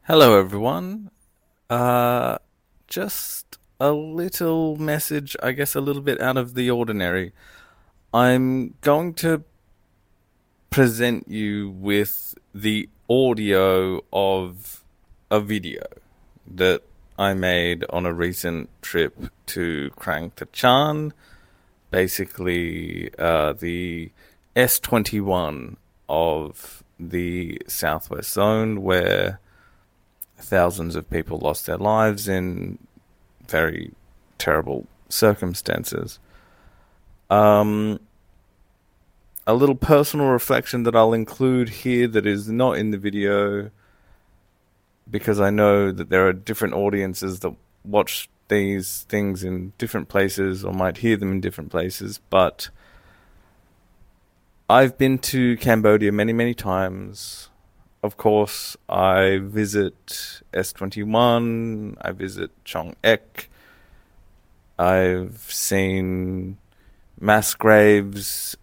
Hello, everyone. Uh, just a little message, I guess a little bit out of the ordinary. I'm going to present you with the audio of a video that I made on a recent trip to Krang Tachan, basically the S21 of the Southwest Zone, where thousands of people lost their lives in very terrible circumstances. Um, a little personal reflection that I'll include here that is not in the video because I know that there are different audiences that watch these things in different places or might hear them in different places, but I've been to Cambodia many, many times. Of course, I visit S21, I visit Chong Ek, I've seen mass graves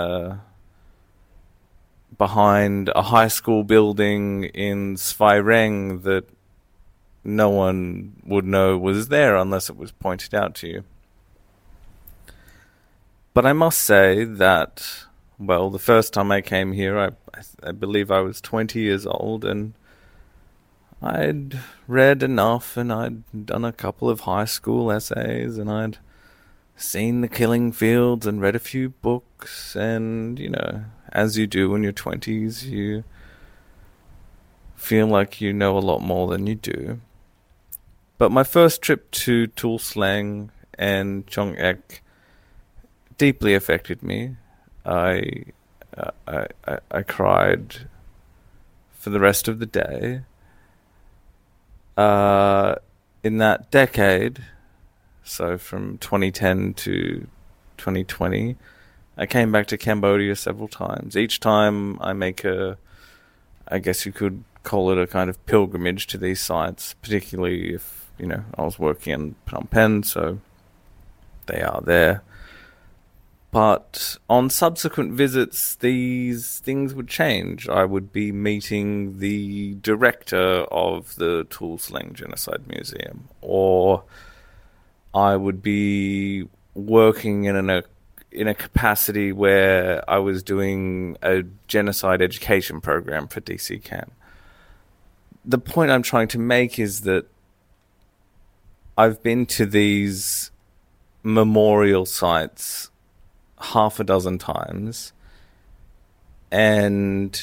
behind a high school building in Svaireng that no one would know was there unless it was pointed out to you. But I must say that, well, the first time I came here, I believe I was 20 years old, and I'd read enough, and I'd done a couple of high school essays, and I'd seen the killing fields and read a few books, and, as you do in your 20s, you feel like you know a lot more than you do. But my first trip to Tuol Sleng and Chong Ek deeply affected me. I, I cried for the rest of the day. In that decade, so from 2010 to 2020, I came back to Cambodia several times. Each time I make I guess you could call it a kind of pilgrimage to these sites, particularly if, I was working in Phnom Penh, so they are there. But on subsequent visits, these things would change. I would be meeting the director of the Tuol Sleng Genocide Museum, or I would be working in a capacity where I was doing a genocide education program for DC Cam. The point I'm trying to make is that I've been to these memorial sites half a dozen times, and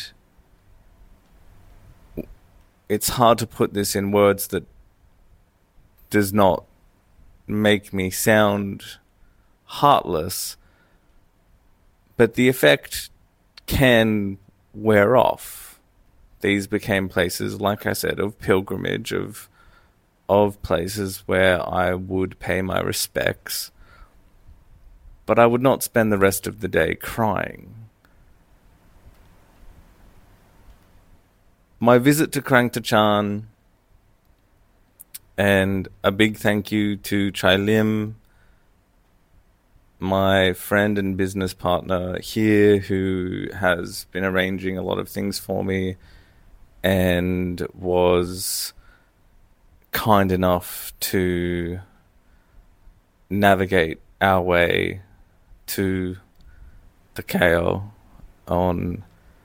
it's hard to put this in words that does not make me sound heartless, but the effect can wear off. These became places, like I said, of pilgrimage, of places where I would pay my respects, but I would not spend the rest of the day crying. My visit to Krang Tachan, and a big thank you to Chai Lim, my friend and business partner here, who has been arranging a lot of things for me and was kind enough to navigate our way to the KO on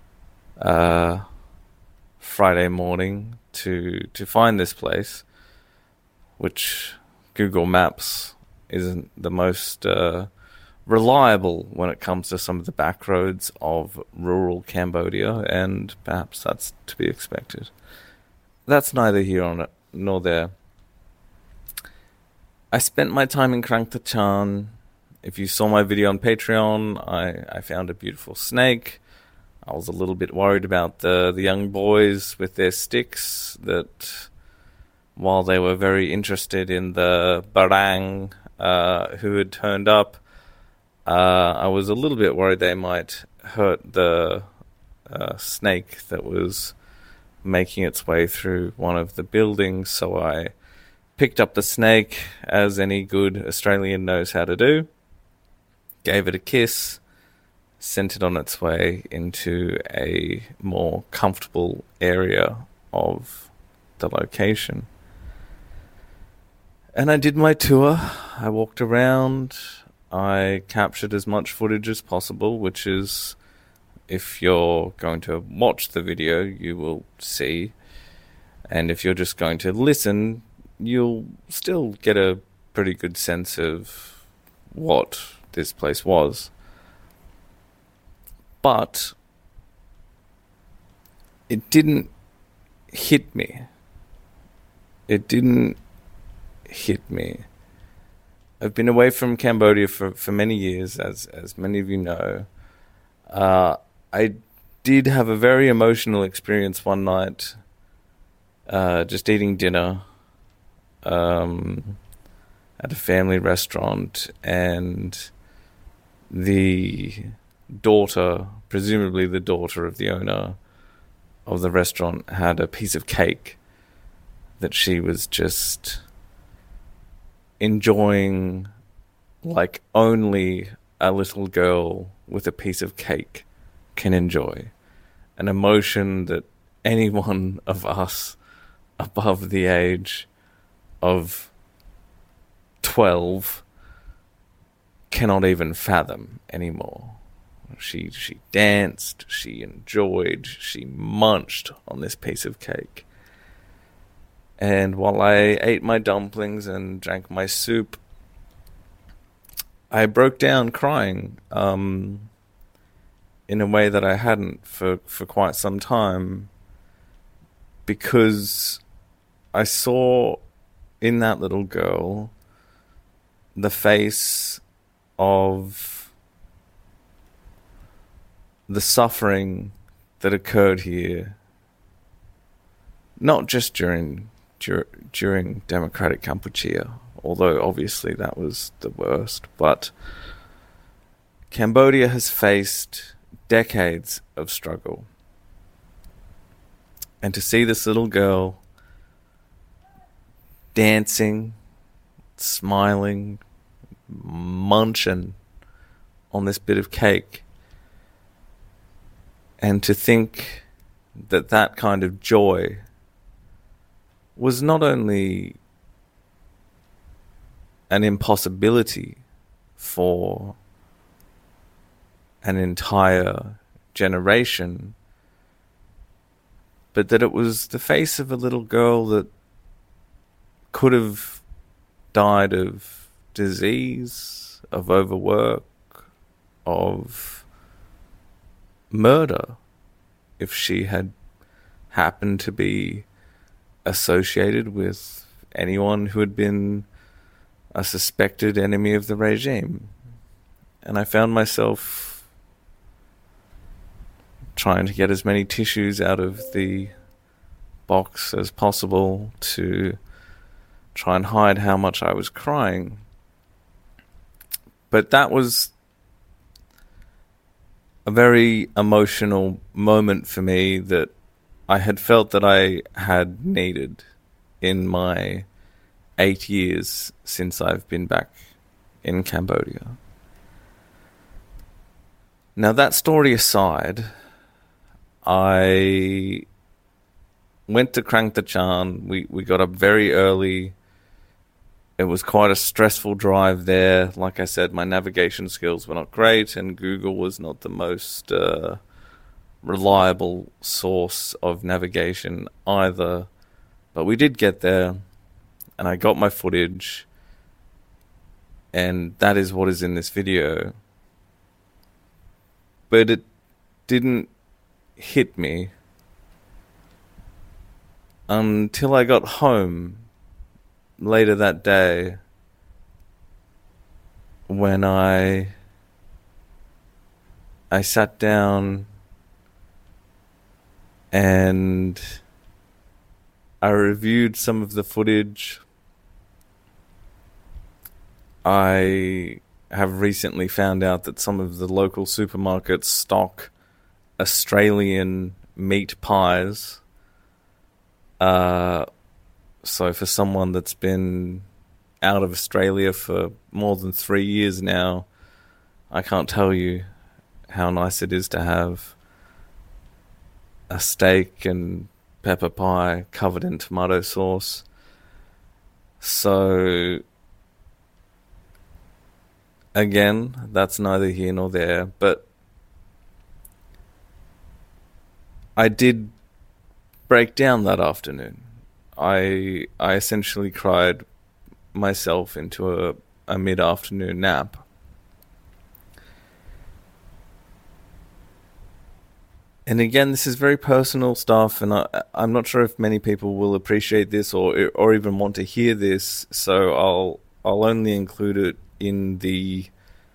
Friday morning to find this place, which Google Maps isn't the most reliable when it comes to some of the back roads of rural Cambodia, and perhaps that's to be expected. That's neither here nor there. I spent my time in Krang Tachan. If you saw my video on Patreon, I found a beautiful snake. I was a little bit worried about the young boys with their sticks, that while they were very interested in the barang who had turned up, I was a little bit worried they might hurt the snake that was making its way through one of the buildings, so I picked up the snake, as any good Australian knows how to do, gave it a kiss, sent it on its way into a more comfortable area of the location. And I did my tour. I walked around. I captured as much footage as possible, which is, if you're going to watch the video, you will see. And if you're just going to listen, you'll still get a pretty good sense of what this place was. But it didn't hit me. It didn't hit me. I've been away from Cambodia for many years, as many of you know. I did have a very emotional experience one night, just eating dinner at a family restaurant, and the daughter, presumably the daughter of the owner of the restaurant, had a piece of cake that she was just enjoying like only a little girl with a piece of cake can enjoy. An emotion that any one of us above the age of 12 cannot even fathom anymore. She danced, she enjoyed, she munched on this piece of cake. And while I ate my dumplings and drank my soup, I broke down crying in a way that I hadn't for quite some time, because I saw in that little girl the face of the suffering that occurred here, not just during Democratic Kampuchea, although obviously that was the worst, but Cambodia has faced decades of struggle. And to see this little girl dancing, smiling, munching on this bit of cake, and to think that that kind of joy was not only an impossibility for an entire generation, but that it was the face of a little girl that could have died of disease, of overwork, of murder, if she had happened to be associated with anyone who had been a suspected enemy of the regime. And I found myself trying to get as many tissues out of the box as possible to try and hide how much I was crying. But that was a very emotional moment for me that I had felt that I had needed in my 8 years since I've been back in Cambodia. Now, that story aside, I went to Krang Thachan. We got up very early. It was quite a stressful drive there. Like I said, my navigation skills were not great, and Google was not the most reliable source of navigation either. But we did get there, and I got my footage, and that is what is in this video. But it didn't hit me until I got home later that day, when I sat down and I reviewed some of the footage. I have recently found out that some of the local supermarkets stock Australian meat pies. So for someone that's been out of Australia for more than 3 years now, I can't tell you how nice it is to have a steak and pepper pie covered in tomato sauce. So, again, that's neither here nor there, but I did break down that afternoon. I essentially cried myself into a mid-afternoon nap. And again, this is very personal stuff, and I'm not sure if many people will appreciate this or even want to hear this. So I'll only include it in the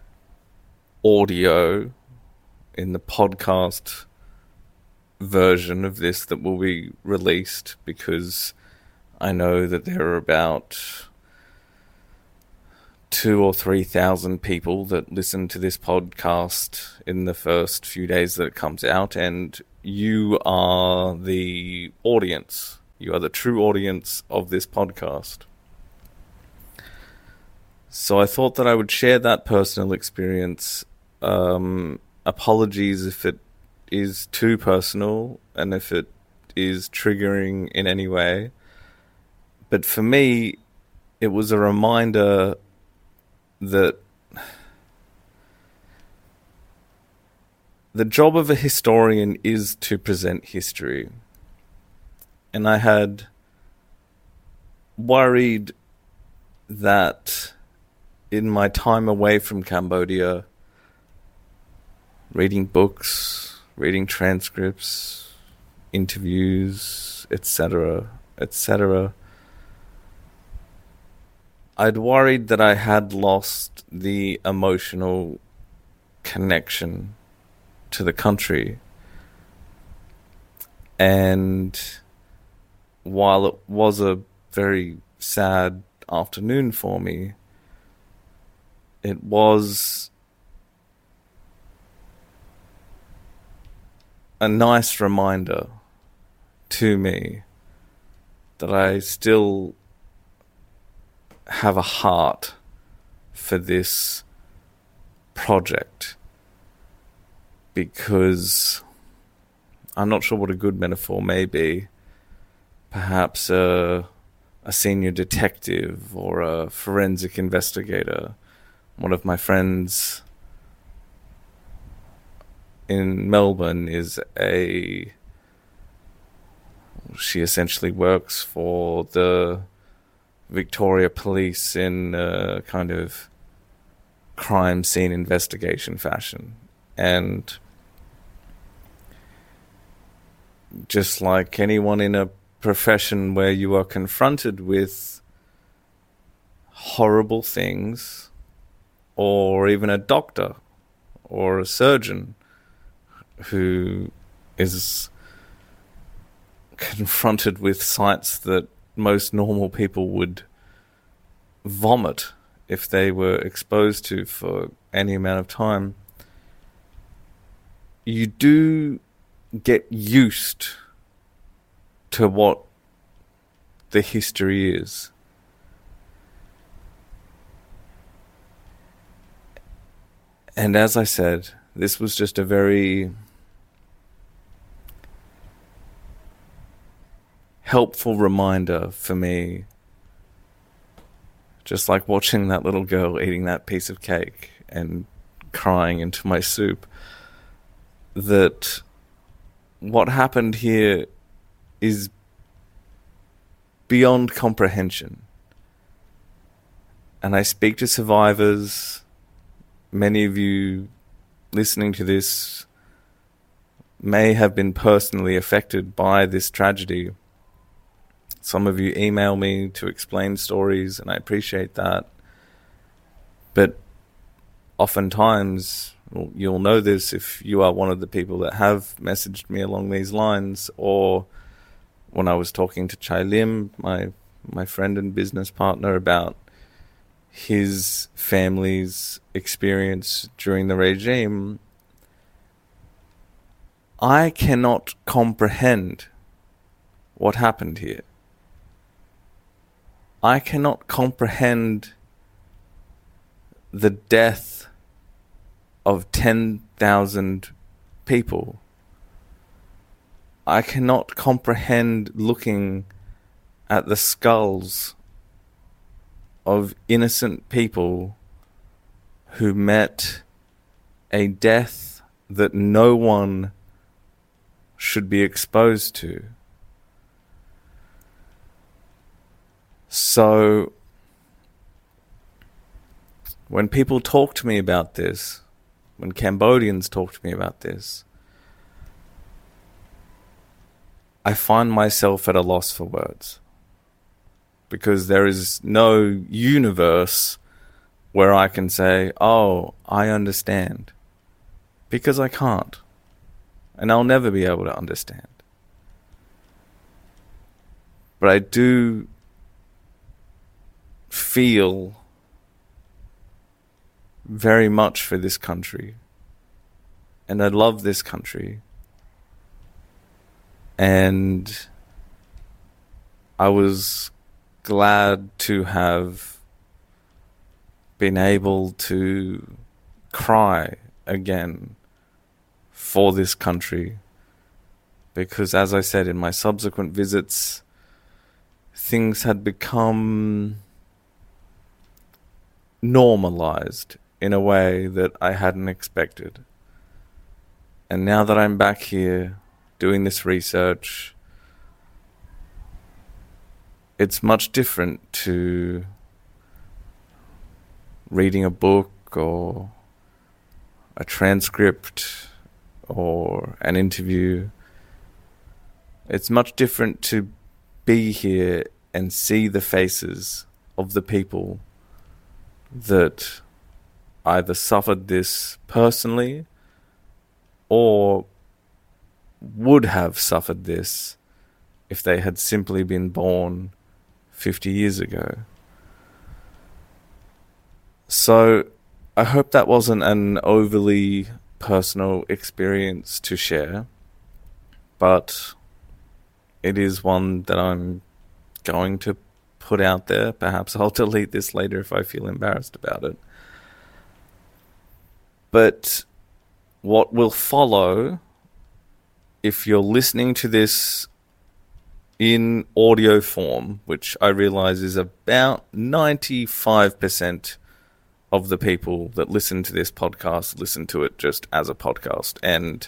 audio, in the podcast version of this that will be released, because I know that there are about 2,000 or 3,000 people that listen to this podcast in the first few days that it comes out, and you are the audience. You are the true audience of this podcast. So I thought that I would share that personal experience. Apologies if it is too personal and if it is triggering in any way. But for me, it was a reminder that the job of a historian is to present history. And I had worried that in my time away from Cambodia, reading books, reading transcripts, interviews, etc., etc., I'd worried that I had lost the emotional connection to the country. And while it was a very sad afternoon for me, it was a nice reminder to me that I still have a heart for this project, because I'm not sure what a good metaphor may be. Perhaps a senior detective or a forensic investigator. One of my friends in Melbourne she essentially works for the Victoria Police in a kind of crime scene investigation fashion. And just like anyone in a profession where you are confronted with horrible things, or even a doctor or a surgeon who is confronted with sights that most normal people would vomit if they were exposed to for any amount of time, you do get used to what the history is. And as I said, this was just a very helpful reminder for me, just like watching that little girl eating that piece of cake and crying into my soup, that what happened here is beyond comprehension. And I speak to survivors. Many of you listening to this may have been personally affected by this tragedy. Some of you email me to explain stories, and I appreciate that. But oftentimes, well, you'll know this if you are one of the people that have messaged me along these lines, or when I was talking to Chai Lim, my friend and business partner, about his family's experience during the regime, I cannot comprehend what happened here. I cannot comprehend the death of 10,000 people. I cannot comprehend looking at the skulls of innocent people who met a death that no one should be exposed to. So, when people talk to me about this, when Cambodians talk to me about this, I find myself at a loss for words. Because there is no universe where I can say, oh, I understand. Because I can't. And I'll never be able to understand. But I do feel very much for this country. And I love this country. And I was glad to have been able to cry again for this country, because as I said in my subsequent visits, things had become normalized in a way that I hadn't expected. And now that I'm back here doing this research, it's much different to reading a book or a transcript or an interview. It's much different to be here and see the faces of the people that either suffered this personally or would have suffered this if they had simply been born 50 years ago. So I hope that wasn't an overly personal experience to share, but it is one that I'm going to put out there. Perhaps I'll delete this later if I feel embarrassed about it. But what will follow, if you're listening to this in audio form, which I realize is about 95% of the people that listen to this podcast listen to it just as a podcast. And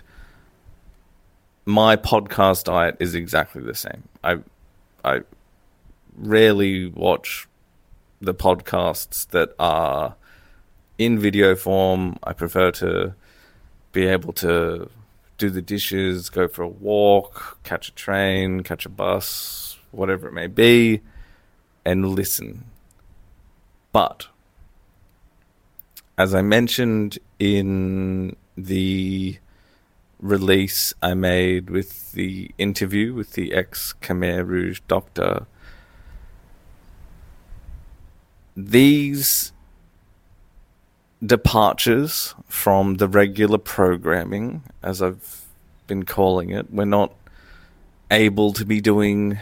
my podcast diet is exactly the same. I rarely watch the podcasts that are in video form. I prefer to be able to do the dishes, go for a walk, catch a train, catch a bus, whatever it may be, and listen. But as I mentioned in the release I made with the interview with the ex-Khmer Rouge doctor, these departures from the regular programming, as I've been calling it, we're not able to be doing,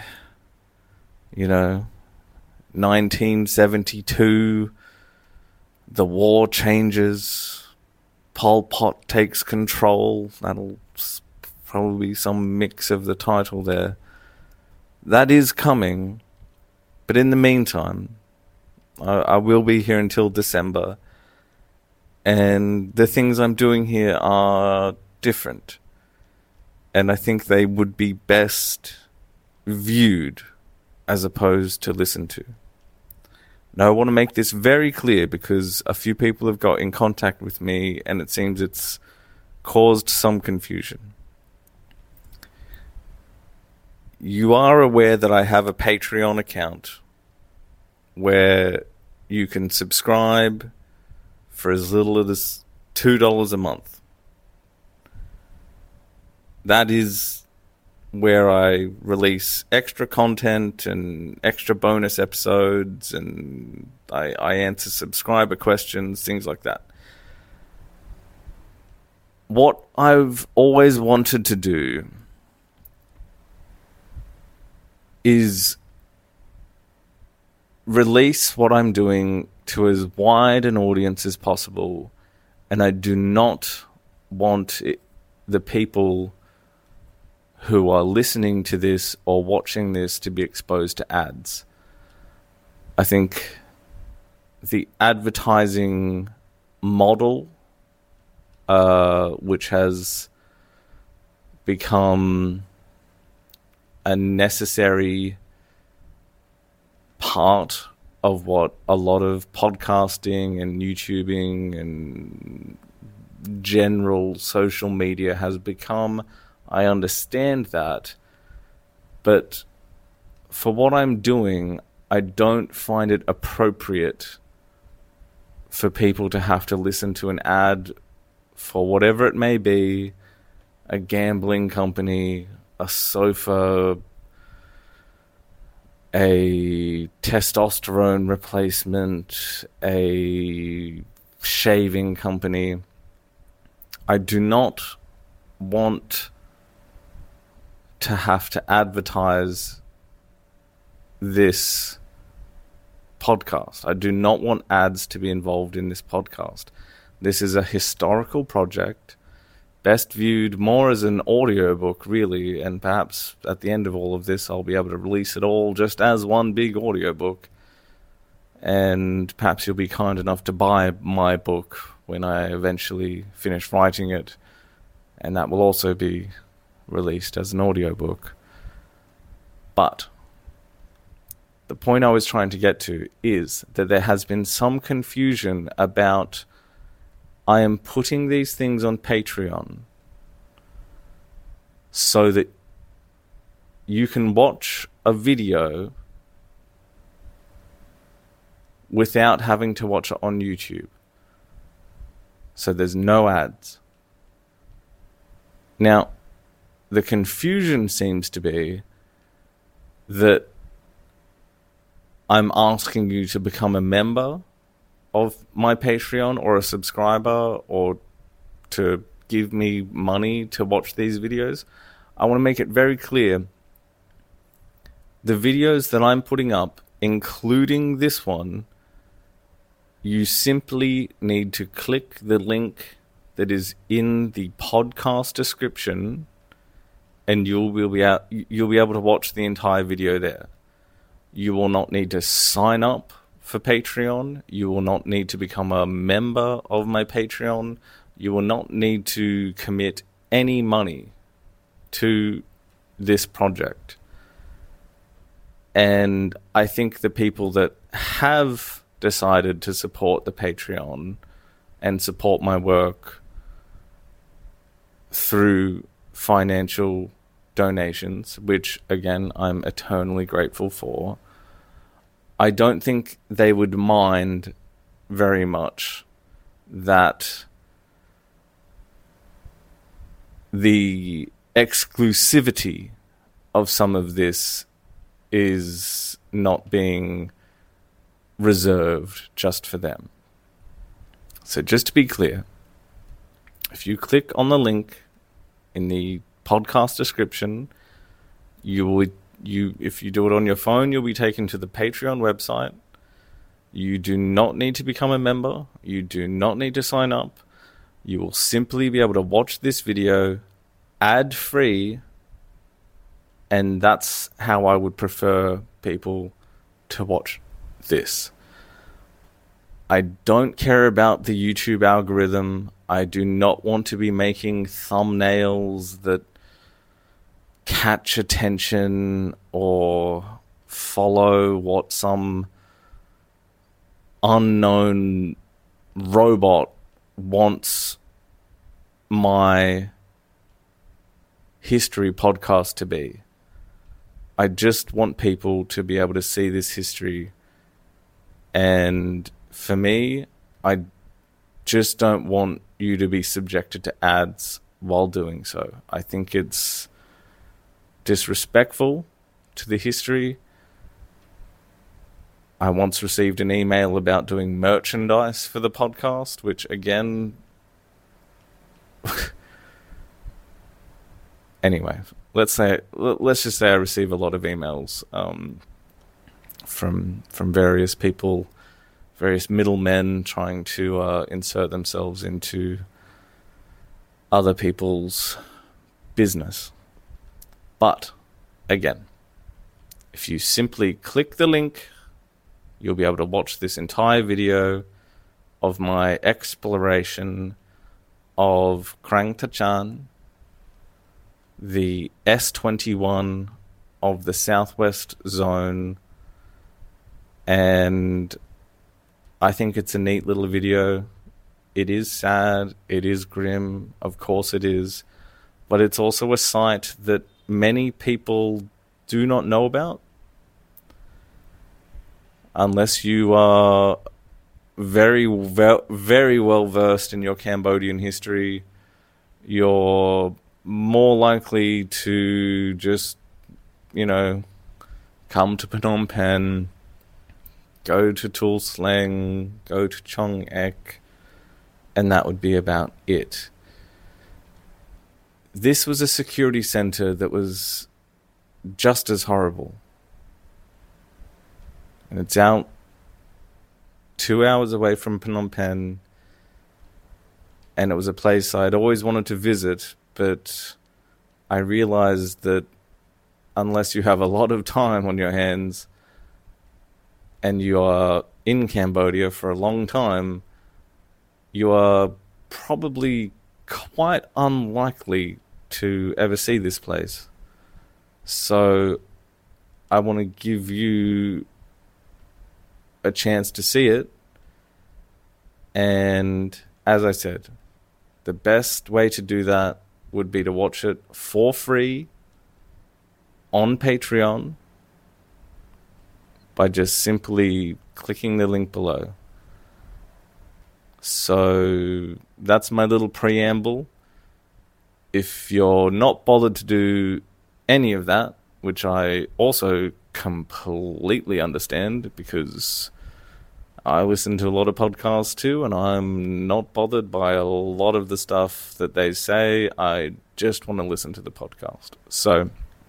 1972, the war changes, Pol Pot takes control. That'll probably be some mix of the title there. That is coming, but in the meantime, I will be here until December, and the things I'm doing here are different, and I think they would be best viewed as opposed to listened to. Now, I want to make this very clear because a few people have got in contact with me and it seems it's caused some confusion. You are aware that I have a Patreon account where you can subscribe for as little as $2 a month. That is where I release extra content and extra bonus episodes, and I answer subscriber questions, things like that. What I've always wanted to do is release what I'm doing to as wide an audience as possible, and I do not want the people who are listening to this or watching this to be exposed to ads. I think the advertising model, which has become a necessary part of what a lot of podcasting and YouTubing and general social media has become. I understand that, but for what I'm doing, I don't find it appropriate for people to have to listen to an ad for whatever it may be, a gambling company, a sofa, a testosterone replacement, a shaving company. I do not want to have to advertise this podcast. I do not want ads to be involved in this podcast. This is a historical project, best viewed more as an audiobook, really, and perhaps at the end of all of this, I'll be able to release it all just as one big audiobook. And perhaps you'll be kind enough to buy my book when I eventually finish writing it, and that will also be released as an audiobook. But the point I was trying to get to is that there has been some confusion about I am putting these things on Patreon so that you can watch a video without having to watch it on YouTube. So there's no ads. Now, the confusion seems to be that I'm asking you to become a member of my Patreon or a subscriber or to give me money to watch these videos. I want to make it very clear. The videos that I'm putting up, including this one, you simply need to click the link that is in the podcast description and you'll be able to watch the entire video there. You will not need to sign up for Patreon. You will not need to become a member of my Patreon. You will not need to commit any money to this project. And I think the people that have decided to support the Patreon and support my work through financial donations, which again I'm eternally grateful for, I don't think they would mind very much that the exclusivity of some of this is not being reserved just for them. So just to be clear, if you click on the link in the podcast description, if you do it on your phone, you'll be taken to the Patreon website. You do not need to become a member. You do not need to sign up. You will simply be able to watch this video ad-free, and that's how I would prefer people to watch this. I don't care about the YouTube algorithm. I do not want to be making thumbnails that catch attention or follow what some unknown robot wants my history podcast to be. I just want people to be able to see this history, and for me, I just don't want you to be subjected to ads while doing so. I think it's disrespectful to the history. I once received an email about doing merchandise for the podcast, which again... Anyway, let's just say I receive a lot of emails from various people, various middlemen trying to insert themselves into other people's business. But, again, if you simply click the link, you'll be able to watch this entire video of my exploration of Krang Tachan, the S21 of the Southwest Zone, and I think it's a neat little video. It is sad, it is grim, of course it is, but it's also a site that many people do not know about. Unless you are very well versed in your Cambodian history, you're more likely to just, come to Phnom Penh, go to Tuol Sleng, go to Chong Ek, and that would be about it. This was a security center that was just as horrible. And it's out 2 hours away from Phnom Penh, and it was a place I'd always wanted to visit, but I realized that unless you have a lot of time on your hands and you are in Cambodia for a long time, you are probably quite unlikely to ever see this place. So I want to give you a chance to see it. And as I said, the best way to do that would be to watch it for free on Patreon by just simply clicking the link below. So that's my little preamble. If you're not bothered to do any of that, which I also completely understand, because I listen to a lot of podcasts too, and I'm not bothered by a lot of the stuff that they say. I just want to listen to the podcast. So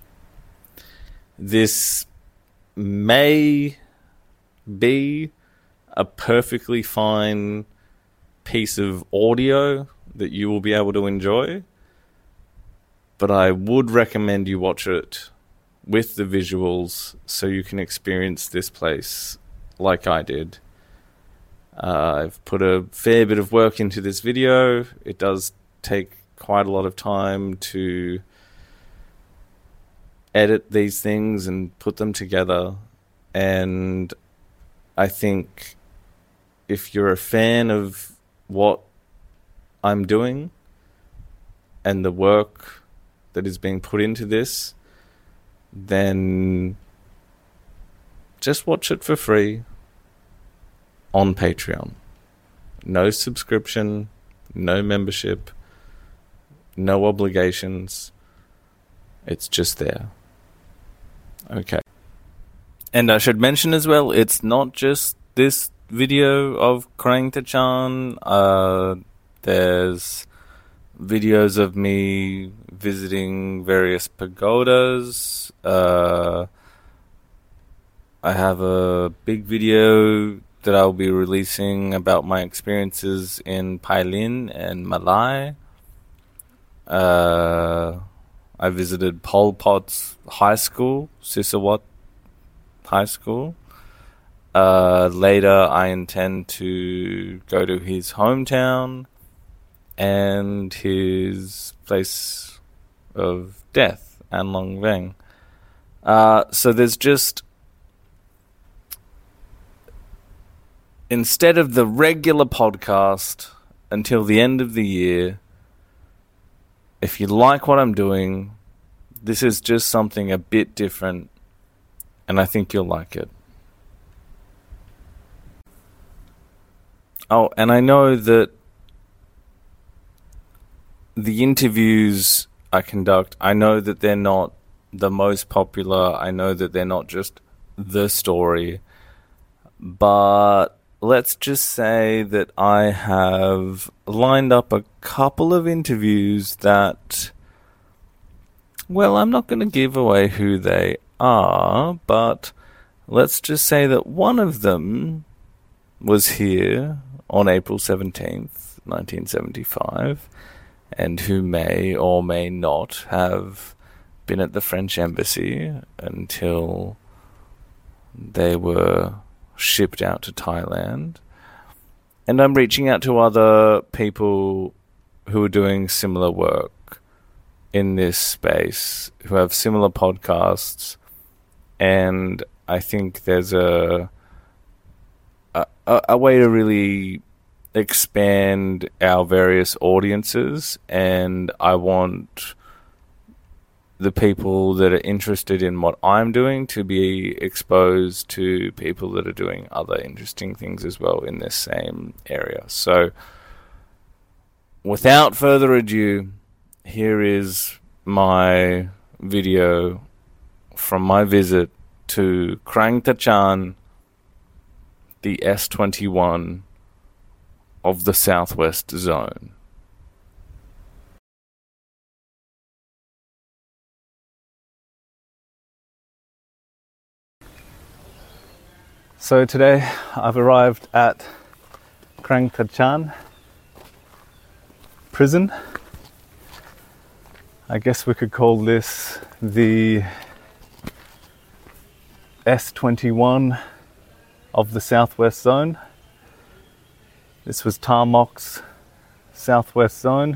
this may be a perfectly fine piece of audio that you will be able to enjoy, but I would recommend you watch it with the visuals so you can experience this place like I did. I've put a fair bit of work into this video. It does take quite a lot of time to edit these things and put them together, and I think if you're a fan of what I'm doing and the work that is being put into this, then just watch it for free on Patreon. No subscription, no membership, no obligations. It's just there. Okay. And I should mention as well, it's not just this video of Krang Tachan. There's videos of me visiting various pagodas. I have a big video that I'll be releasing about my experiences in Pailin and Malai. I visited Pol Pot's high school, Sisawat High School. Later, I intend to go to his hometown and his place of death, An Long Veng. So there's just, instead of the regular podcast until the end of the year, if you like what I'm doing, this is just something a bit different, and I think you'll like it. Oh, and I know that the interviews I conduct, I know that they're not the most popular. I know that they're not just the story. But let's just say that I have lined up a couple of interviews that, well, I'm not going to give away who they are, but let's just say that one of them was here on April 17th, 1975, and who may or may not have been at the French embassy until they were shipped out to Thailand. And I'm reaching out to other people who are doing similar work in this space, who have similar podcasts, and I think there's a way to really expand our various audiences, and I want the people that are interested in what I'm doing to be exposed to people that are doing other interesting things as well in this same area. So without further ado, here is my video from my visit to Krang Tachan, the S21 of the Southwest Zone. So today I've arrived at Krang Tachan prison. I guess we could call this the S21 of the Southwest Zone. This was Tha Mok's Southwest Zone,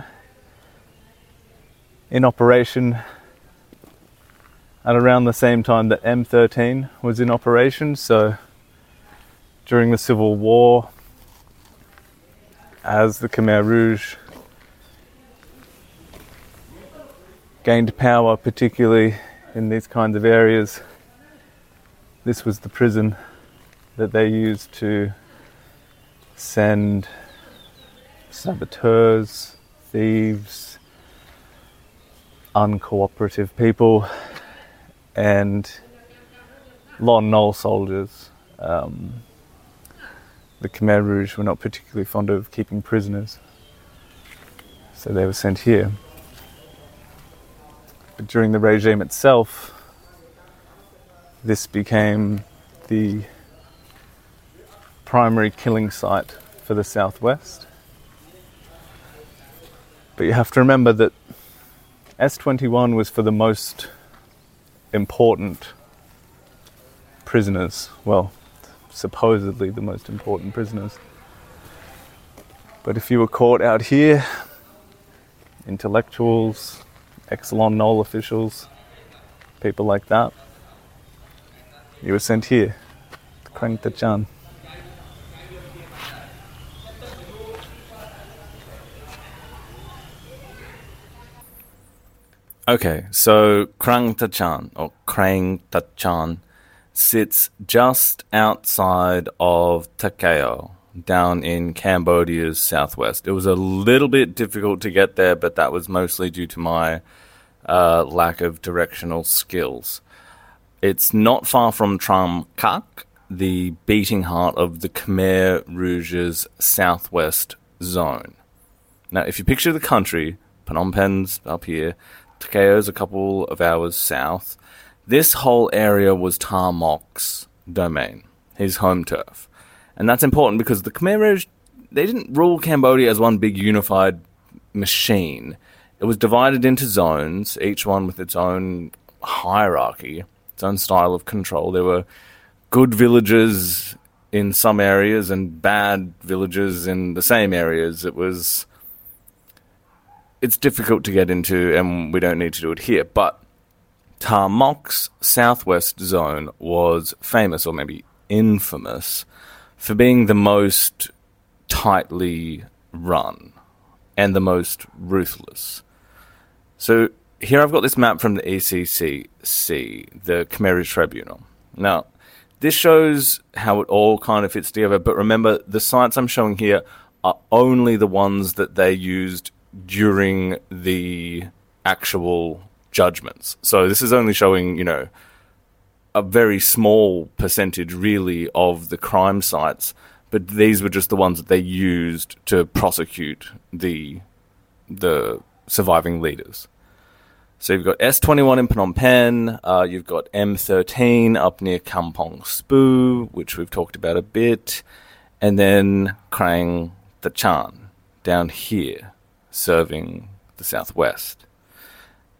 in operation at around the same time that M13 was in operation. So during the Civil War, as the Khmer Rouge gained power, particularly in these kinds of areas, this was the prison that they used to send saboteurs, thieves, uncooperative people, and Lon Nol soldiers. The Khmer Rouge were not particularly fond of keeping prisoners, so they were sent here. But during the regime itself, this became the primary killing site for the Southwest. But you have to remember that S21 was for the most important prisoners. Well, supposedly the most important prisoners. But if you were caught out here, intellectuals, ex-Lon Nol officials, people like that, you were sent here, to Krang Tachan. Okay, so Krang Tachan, or Krang Tachan, sits just outside of Takeo, down in Cambodia's southwest. It was a little bit difficult to get there, but that was mostly due to my lack of directional skills. It's not far from Tram Kak, the beating heart of the Khmer Rouge's southwest zone. Now, if you picture the country, Phnom Penh's up here, Takeo's a couple of hours south. This whole area was Tha Mok's domain, his home turf. And that's important because the Khmer Rouge, they didn't rule Cambodia as one big unified machine. It was divided into zones, each one with its own hierarchy, its own style of control. There were good villages in some areas and bad villages in the same areas. It's difficult to get into, and we don't need to do it here, but Tha Mok's southwest zone was famous, or maybe infamous, for being the most tightly run and the most ruthless. So here I've got this map from the ECCC, the Khmer Rouge Tribunal. Now, this shows how it all kind of fits together, but remember, the sites I'm showing here are only the ones that they used during the actual judgments. So this is only showing, a very small percentage really of the crime sites, but these were just the ones that they used to prosecute the surviving leaders. So you've got S21 in Phnom Penh, you've got M13 up near Kampong Spoo, which we've talked about a bit, and then Krang Tachan down here, serving the southwest.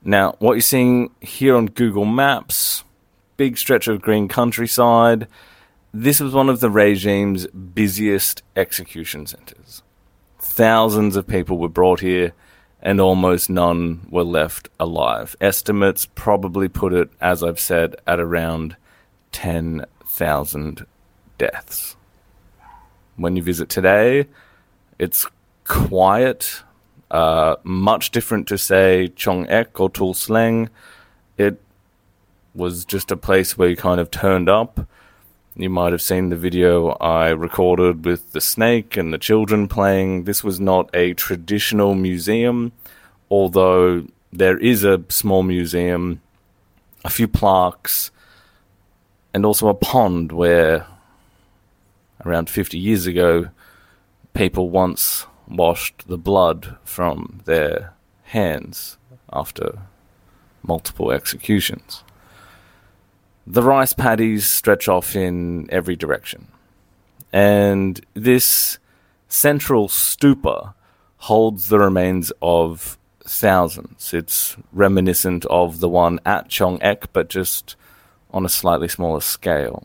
Now, what you're seeing here on Google Maps, big stretch of green countryside, this was one of the regime's busiest execution centres. Thousands of people were brought here, and almost none were left alive. Estimates probably put it, as I've said, at around 10,000 deaths. When you visit today, it's quiet, much different to, say, Chong Ek or Tul Sleng. It was just a place where you kind of turned up. You might have seen the video I recorded with the snake and the children playing. This was not a traditional museum, although there is a small museum, a few plaques, and also a pond where, around 50 years ago, people once washed the blood from their hands after multiple executions. The rice paddies stretch off in every direction, and this central stupa holds the remains of thousands. It's reminiscent of the one at Chong Ek, but just on a slightly smaller scale.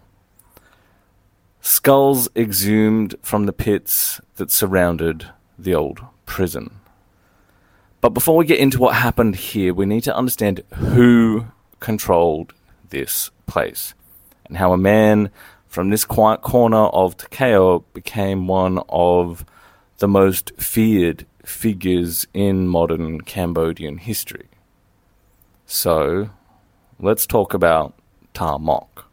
Skulls exhumed from the pits that surrounded the old prison. But before we get into what happened here, we need to understand who controlled this place and how a man from this quiet corner of Takeo became one of the most feared figures in modern Cambodian history. So, let's talk about Ta Mok.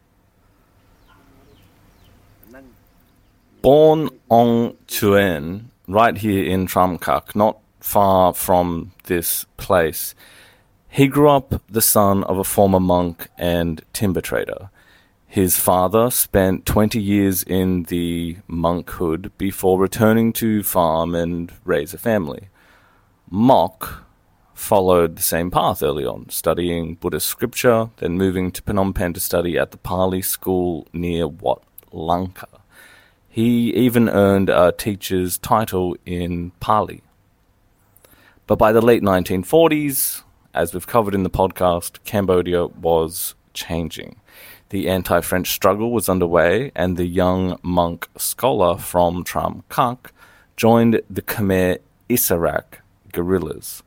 Born Ong Chuen, right here in Tram Kak, not far from this place, he grew up the son of a former monk and timber trader. His father spent 20 years in the monkhood before returning to farm and raise a family. Mok followed the same path early on, studying Buddhist scripture, then moving to Phnom Penh to study at the Pali school near Wat Lanka. He even earned a teacher's title in Pali. But by the late 1940s, as we've covered in the podcast, Cambodia was changing. The anti-French struggle was underway, and the young monk scholar from Tram Kak joined the Khmer Issarak guerrillas.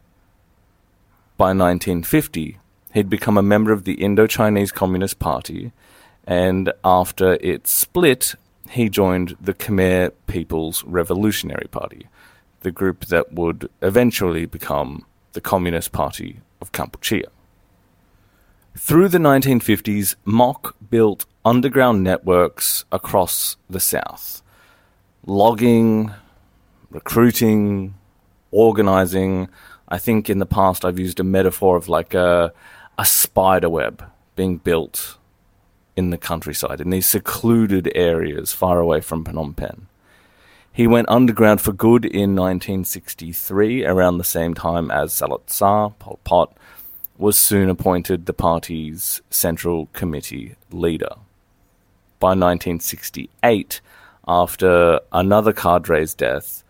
By 1950, he'd become a member of the Indo-Chinese Communist Party, and after it split, he joined the Khmer People's Revolutionary Party, the group that would eventually become the Communist Party of Kampuchea. Through the 1950s, Mok built underground networks across the south. Logging, recruiting, organizing. I think in the past I've used a metaphor of like a spider web being built in the countryside, in these secluded areas far away from Phnom Penh. He went underground for good in 1963, around the same time as Salat Sa, Pol Pot, was soon appointed the party's Central Committee leader. By 1968, after another cadre's death,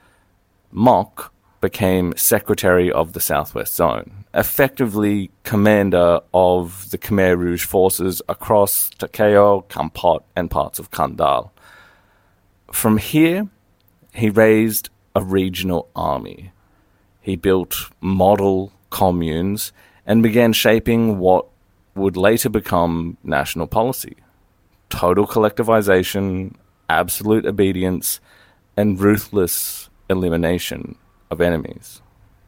Mok became Secretary of the Southwest Zone, effectively commander of the Khmer Rouge forces across Takeo, Kampot, and parts of Kandal. From here, he raised a regional army. He built model communes and began shaping what would later become national policy. Total collectivization, absolute obedience, and ruthless elimination of enemies.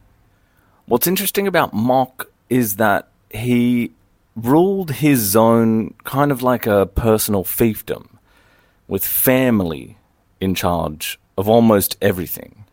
What's interesting about Mok is that he ruled his zone kind of like a personal fiefdom, with family in charge of almost everything.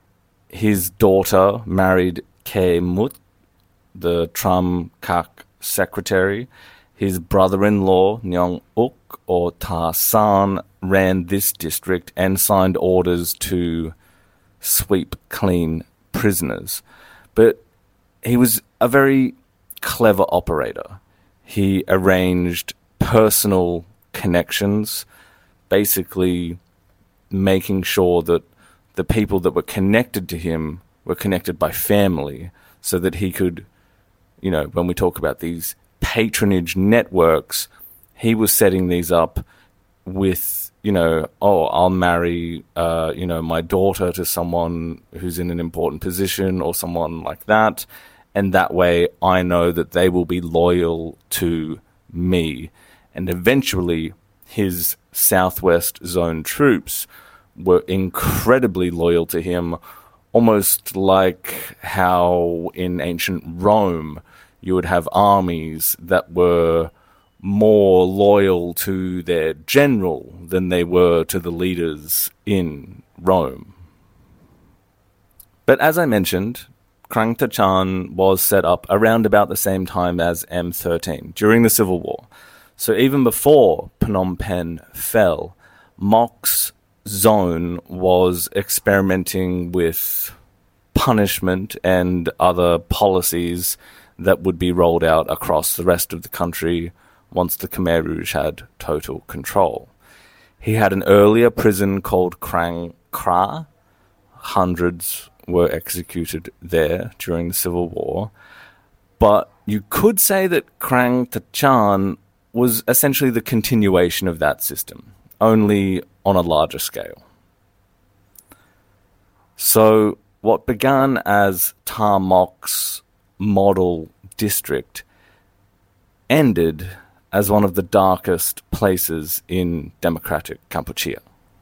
His daughter married Khe Mut, the Tram Kak secretary. His brother-in-law, Nyong Uk, or Ta San, ran this district and signed orders to sweep clean prisoners. But he was a very clever operator. He arranged personal connections, basically making sure that the people that were connected to him were connected by family, so that he could when we talk about these patronage networks, he was setting these up with, I'll marry, my daughter to someone who's in an important position or someone like that. And that way I know that they will be loyal to me. And eventually his Southwest Zone troops were incredibly loyal to him, almost like how in ancient Rome you would have armies that were more loyal to their general than they were to the leaders in Rome. But as I mentioned, Krang Tachan was set up around about the same time as M13, during the Civil War. So even before Phnom Penh fell, Mok's zone was experimenting with punishment and other policies that would be rolled out across the rest of the country once the Khmer Rouge had total control. He had an earlier prison called Krang Kra. Hundreds were executed there during the Civil War. But you could say that Krang Tachan was essentially the continuation of that system, only on a larger scale. So what began as Ta Mok's model district ended as one of the darkest places in democratic Kampuchea.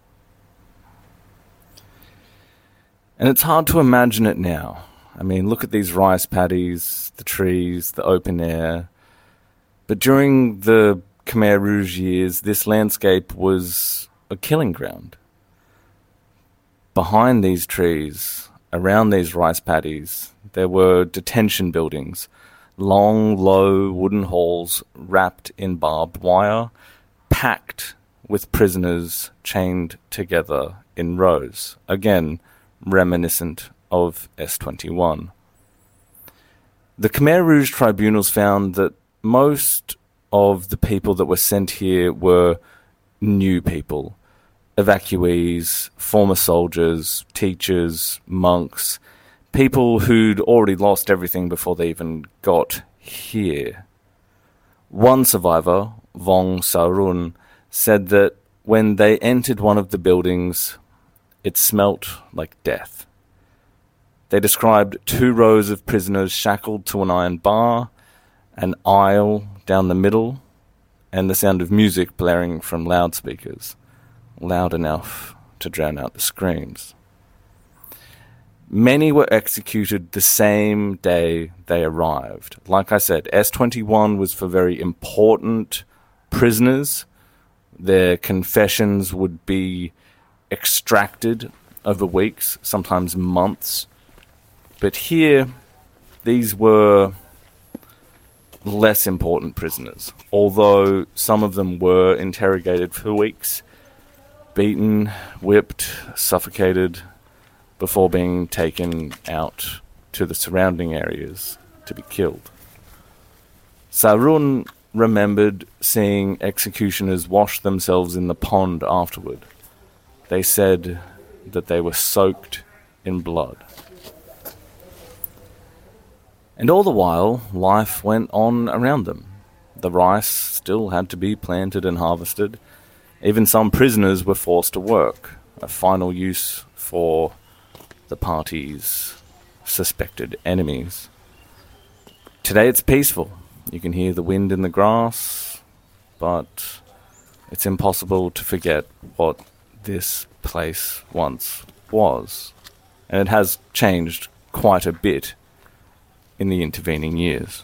And it's hard to imagine it now. I mean, look at these rice paddies, the trees, the open air. But during the Khmer Rouge years, this landscape was a killing ground. Behind these trees, around these rice paddies, there were detention buildings, long, low wooden halls wrapped in barbed wire, packed with prisoners chained together in rows. Again, reminiscent of S21. The Khmer Rouge tribunals found that most of the people that were sent here were new people, evacuees, former soldiers, teachers, monks, people who'd already lost everything before they even got here. One survivor, Vong Sarun, said that when they entered one of the buildings, it smelt like death. They described 2 rows of prisoners shackled to an iron bar, an aisle down the middle, and the sound of music blaring from loudspeakers, loud enough to drown out the screams. Many were executed the same day they arrived. Like I said, S21 was for very important prisoners. Their confessions would be extracted over weeks, sometimes months. But here, these were less important prisoners, although some of them were interrogated for weeks, beaten, whipped, suffocated, before being taken out to the surrounding areas to be killed. Sarun remembered seeing executioners wash themselves in the pond afterward. They said that they were soaked in blood. And all the while, life went on around them. The rice still had to be planted and harvested. Even some prisoners were forced to work, a final use for the party's suspected enemies. Today it's peaceful. You can hear the wind in the grass, but it's impossible to forget what this place once was. And it has changed quite a bit in the intervening years.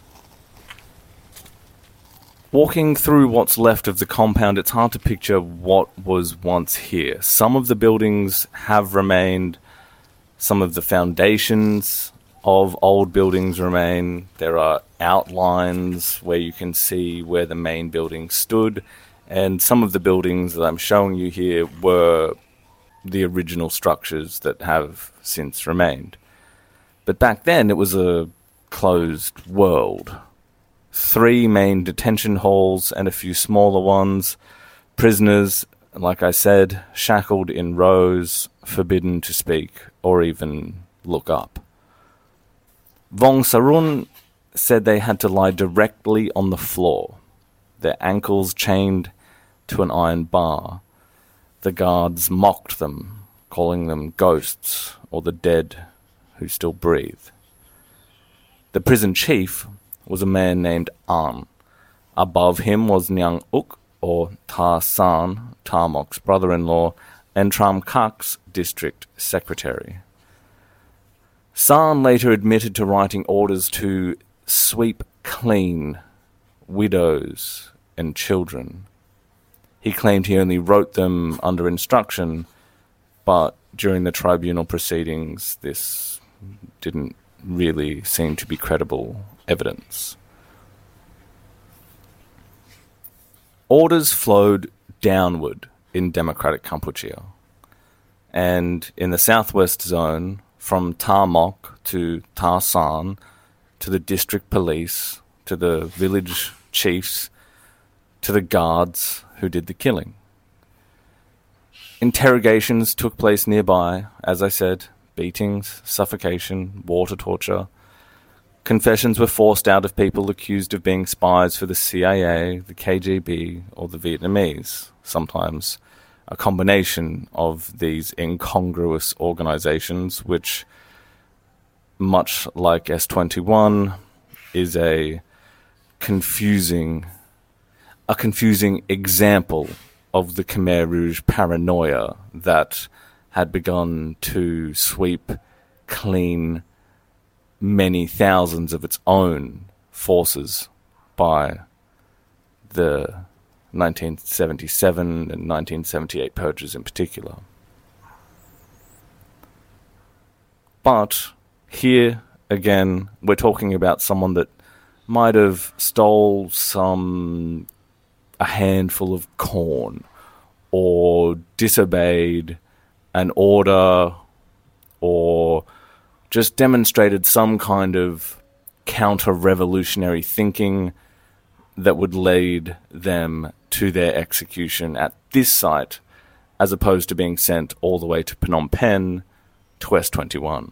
Walking through what's left of the compound, it's hard to picture what was once here. Some of the buildings have remained. Some of the foundations of old buildings remain. There are outlines where you can see where the main building stood. And some of the buildings that I'm showing you here were the original structures that have since remained. But back then, it was a closed world. 3 main detention halls and a few smaller ones. Prisoners, like I said, shackled in rows, forbidden to speak or even look up. Vong Sarun said they had to lie directly on the floor, their ankles chained to an iron bar. The guards mocked them, calling them ghosts or the dead who still breathe. The prison chief was a man named An. Above him was Nyang Uk, or Ta San, Tarmok's brother-in-law, and Tram Kak's district secretary. San later admitted to writing orders to sweep clean widows and children. He claimed he only wrote them under instruction, but during the tribunal proceedings, this didn't really seem to be credible evidence. Orders flowed downward in Democratic Kampuchea, and in the southwest zone, from Tarmok to Ta San, to the district police, to the village chiefs, to the guards who did the killing. Interrogations took place nearby, as I said, beatings, suffocation, water torture. Confessions were forced out of people accused of being spies for the CIA, the KGB, or the Vietnamese, sometimes a combination of these incongruous organizations, which, much like S21, is a confusing example of the Khmer Rouge paranoia that had begun to sweep clean many thousands of its own forces by the 1977 and 1978 purges in particular. But here, again, we're talking about someone that might have stole a handful of corn, or disobeyed an order, or just demonstrated some kind of counter-revolutionary thinking that would lead them to their execution at this site, as opposed to being sent all the way to Phnom Penh to S21.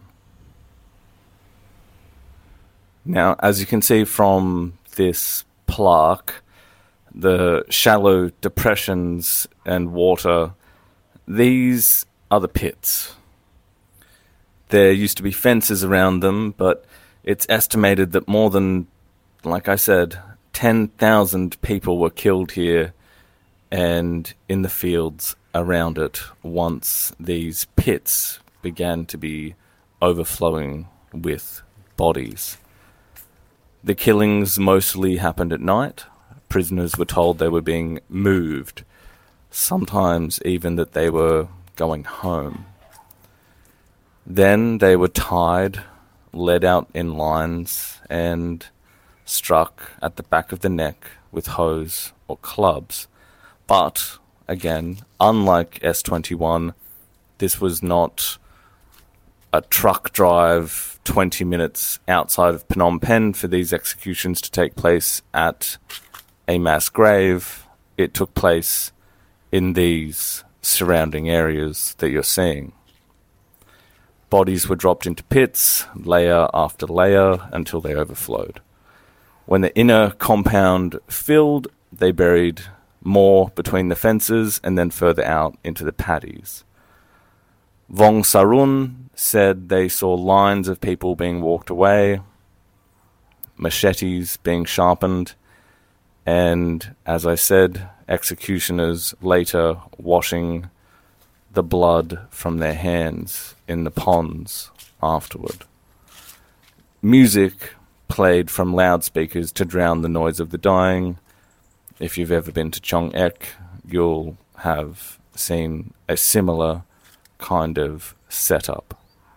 Now, as you can see from this plaque, the shallow depressions and water, these are the pits. There used to be fences around them, but it's estimated that more than, like I said, 10,000 people were killed here and in the fields around it once these pits began to be overflowing with bodies. The killings mostly happened at night. Prisoners were told they were being moved, sometimes even that they were going home. Then they were tied, led out in lines, and struck at the back of the neck with hose or clubs. But, again, unlike S21, this was not a truck drive 20 minutes outside of Phnom Penh for these executions to take place at a mass grave. It took place in these surrounding areas that you're seeing. Bodies were dropped into pits, layer after layer, until they overflowed. When the inner compound filled, they buried more between the fences and then further out into the paddies. Vong Sarun said they saw lines of people being walked away, machetes being sharpened, and, as I said, executioners later washing the blood from their hands in the ponds afterward. Music played from loudspeakers to drown the noise of the dying. If you've ever been to Chong Ek, you'll have seen a similar kind of setup.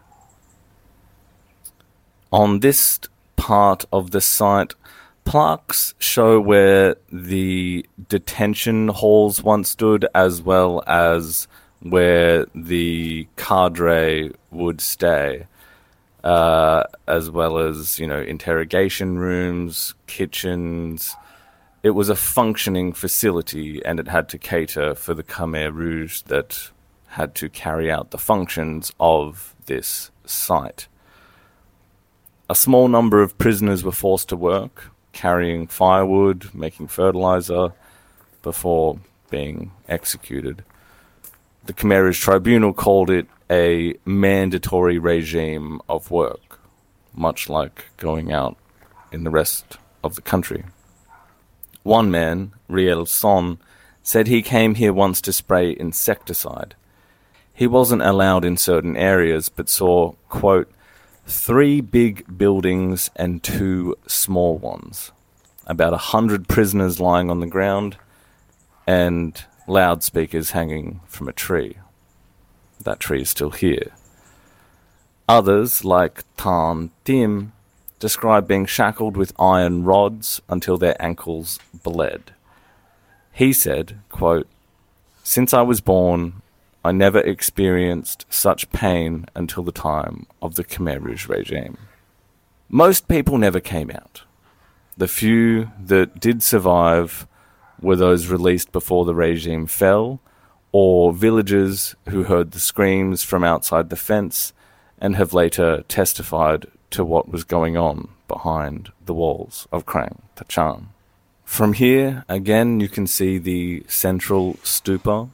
On this part of the site, plaques show where the detention halls once stood, as well as where the cadre would stay, as well as, interrogation rooms, kitchens. It was a functioning facility, and it had to cater for the Khmer Rouge that had to carry out the functions of this site. A small number of prisoners were forced to work, carrying firewood, making fertilizer, before being executed. The Khmer Rouge Tribunal called it a mandatory regime of work, much like going out in the rest of the country. One man, Riel Son, said he came here once to spray insecticide. He wasn't allowed in certain areas, but saw, quote, 3 big buildings and 2 small ones, about 100 prisoners lying on the ground, and loudspeakers hanging from a tree. That tree is still here. Others, like Tan Tim, describe being shackled with iron rods until their ankles bled. He said, quote, "Since I was born, I never experienced such pain until the time of the Khmer Rouge regime." Most people never came out. The few that did survive were those released before the regime fell, or villagers who heard the screams from outside the fence and have later testified to what was going on behind the walls of Krang Tachan. From here, again, you can see the central stupa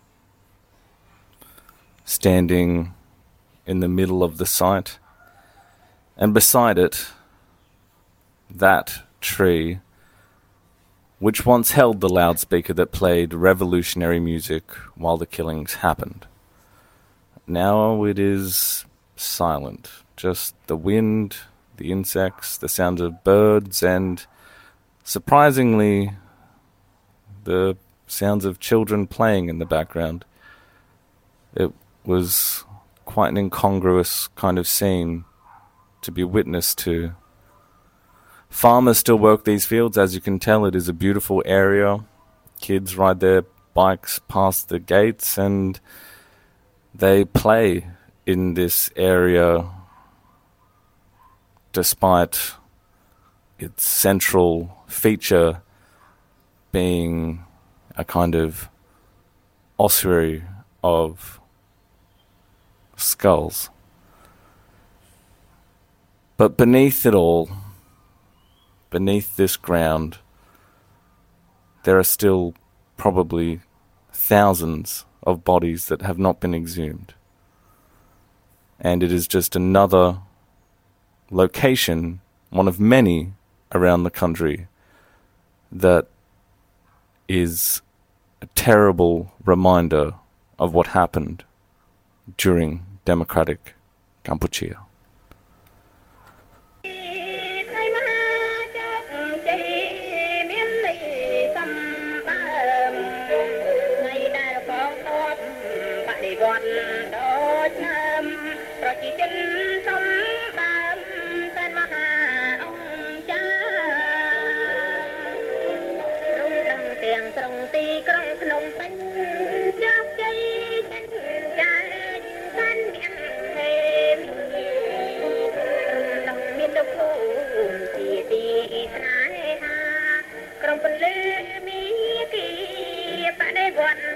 standing in the middle of the site, and beside it, that tree, which once held the loudspeaker that played revolutionary music while the killings happened. Now it is silent, just the wind, the insects, the sound of birds, and surprisingly, the sounds of children playing in the background. It was quite an incongruous kind of scene to be witness to. Farmers still work these fields. As you can tell, it is a beautiful area. Kids ride their bikes past the gates and they play in this area despite its central feature being a kind of ossuary of skulls. But beneath it all, beneath this ground, there are still probably thousands of bodies that have not been exhumed. And it is just another location, one of many around the country, that is a terrible reminder of what happened during democratic Kampuchea. What